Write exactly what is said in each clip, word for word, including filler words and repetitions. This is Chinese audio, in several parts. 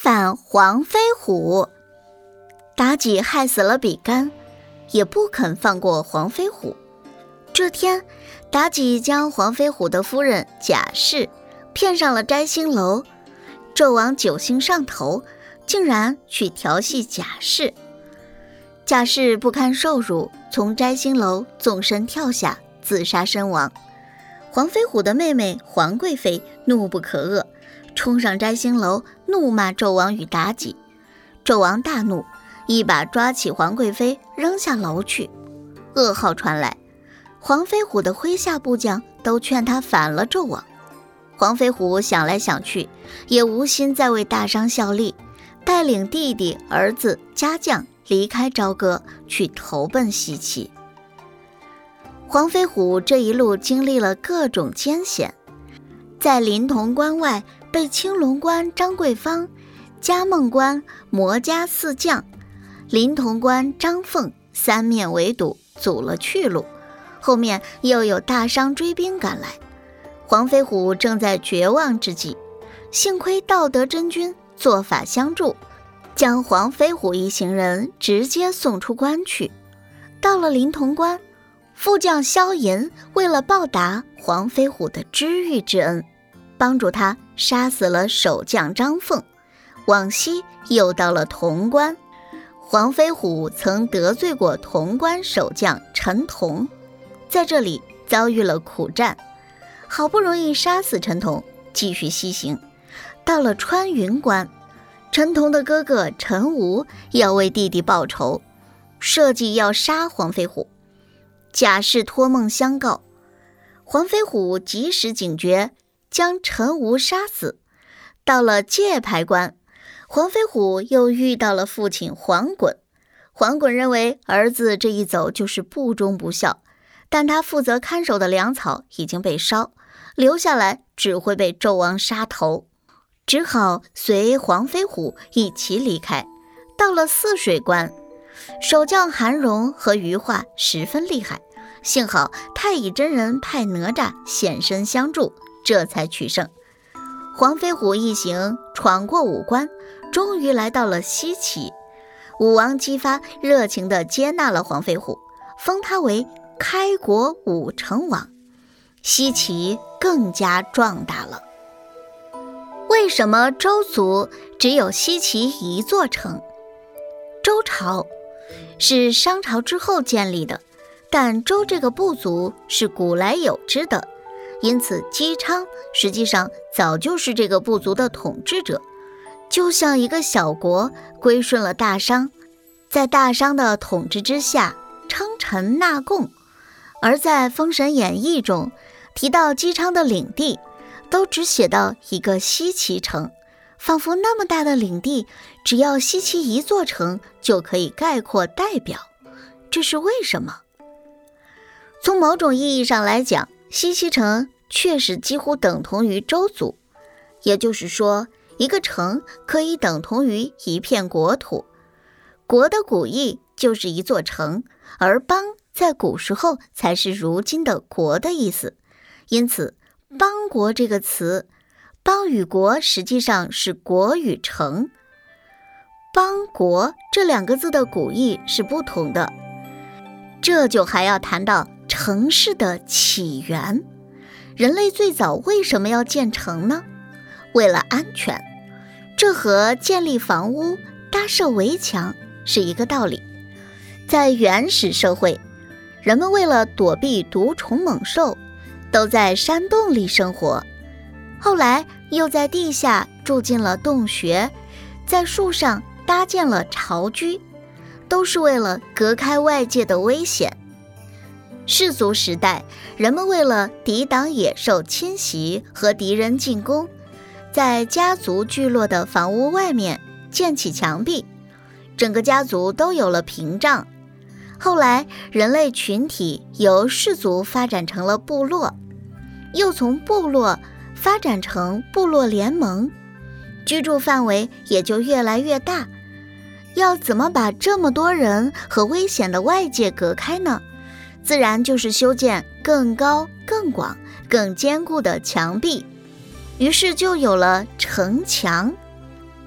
反黄飞虎。妲己害死了比干，也不肯放过黄飞虎。这天，妲己将黄飞虎的夫人贾氏骗上了摘星楼，纣王酒兴上头，竟然去调戏贾氏。贾氏不堪受辱，从摘星楼纵身跳下，自杀身亡。黄飞虎的妹妹黄贵妃怒不可遏，冲上摘星楼，怒骂纣王与妲己。纣王大怒，一把抓起黄贵妃扔下楼去。噩耗传来，黄飞虎的麾下部将都劝他反了纣王。黄飞虎想来想去，也无心再为大商效力，带领弟弟、儿子、家将离开朝歌，去投奔西岐。黄飞虎这一路经历了各种艰险，在临潼关外被青龙关张桂芳、嘉梦关魔家四将、临潼关张凤三面围堵，阻了去路。后面又有大商追兵赶来，黄飞虎正在绝望之际，幸亏道德真君做法相助，将黄飞虎一行人直接送出关去。到了临潼关，副将萧寅为了报答黄飞虎的知遇之恩，帮助他杀死了守将张凤。往西又到了潼关，黄飞虎曾得罪过潼关守将陈同，在这里遭遇了苦战，好不容易杀死陈同，继续西行。到了穿云关，陈同的哥哥陈吴要为弟弟报仇，设计要杀黄飞虎。贾氏托梦相告，黄飞虎及时警觉，将陈吴杀死。到了界牌关，黄飞虎又遇到了父亲黄衮。黄衮认为儿子这一走就是不忠不孝，但他负责看守的粮草已经被烧，留下来只会被纣王杀头，只好随黄飞虎一起离开。到了泗水关，守将韩荣和余化十分厉害，幸好太乙真人派哪吒现身相助，这才取胜。黄飞虎一行闯过五关，终于来到了西岐。武王姬发热情地接纳了黄飞虎，封他为开国武成王，西岐更加壮大了。为什么周族只有西岐一座城？周朝是商朝之后建立的，但周这个部族是古来有之的，因此姬昌实际上早就是这个部族的统治者，就像一个小国归顺了大商，在大商的统治之下称臣纳贡。而在《封神演义》中提到姬昌的领地，都只写到一个西岐城，仿佛那么大的领地，只要西岐一座城就可以概括代表。这是为什么？从某种意义上来讲，西岐城确实几乎等同于周族，也就是说，一个城可以等同于一片国土。国的古义就是一座城，而邦在古时候才是如今的国的意思。因此邦国这个词，邦与国实际上是国与城。邦国这两个字的古义是不同的，这就还要谈到城市的起源。人类最早为什么要建城呢？为了安全，这和建立房屋、搭设围墙是一个道理。在原始社会，人们为了躲避毒虫猛兽，都在山洞里生活，后来又在地下筑进了洞穴，在树上搭建了巢居，都是为了隔开外界的危险。氏族时代，人们为了抵挡野兽侵袭和敌人进攻，在家族聚落的房屋外面建起墙壁，整个家族都有了屏障。后来人类群体由氏族发展成了部落，又从部落发展成部落联盟，居住范围也就越来越大。要怎么把这么多人和危险的外界隔开呢？自然就是修建更高、更广、更坚固的墙壁，于是就有了城墙。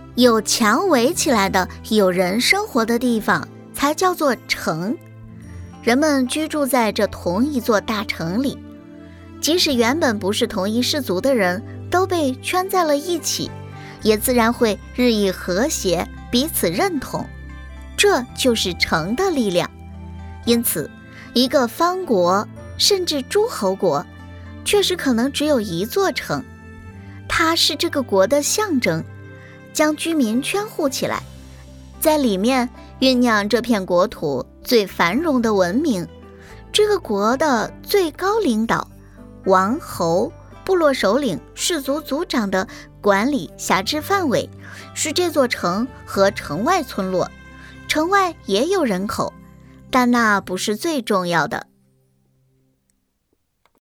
有墙围起来的、有人生活的地方才叫做城。人们居住在这同一座大城里，即使原本不是同一氏族的人，都被圈在了一起，也自然会日益和谐，彼此认同。这就是城的力量。因此，一个方国甚至诸侯国，确实可能只有一座城，它是这个国的象征，将居民圈护起来，在里面酝酿这片国土最繁荣的文明。这个国的最高领导，王侯、部落首领、氏族族长的管理辖制范围是这座城和城外村落。城外也有人口，但那不是最重要的。